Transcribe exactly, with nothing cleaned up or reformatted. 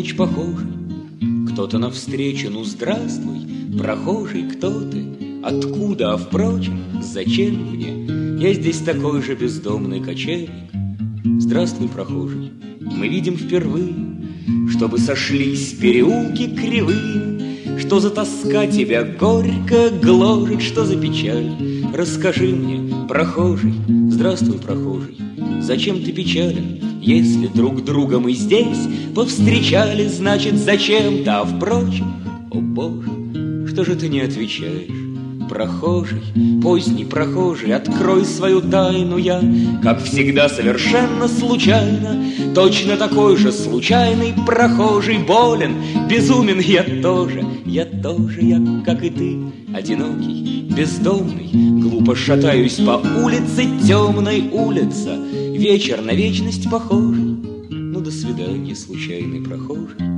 ночь похожий. Кто-то навстречу, ну здравствуй, прохожий, кто ты? Откуда, а впрочем, зачем мне? Я здесь такой же бездомный кочевник. Здравствуй, прохожий, мы видим впервые, чтобы сошлись переулки кривые. Что за тоска тебя горько гложет, что за печаль? Расскажи мне, прохожий, здравствуй, прохожий, зачем ты печален? Если друг друга мы здесь повстречали, значит, зачем-то, а впрочем, о боже, что же ты не отвечаешь? Прохожий, поздний прохожий, открой свою тайну. Я, как всегда, совершенно случайно, точно такой же случайный прохожий, болен, безумен я тоже, я тоже, я, как и ты, одинокий, бездомный, глупо шатаюсь по улице, темной улица, вечер на вечность похожий. Ну, до свидания, случайный прохожий.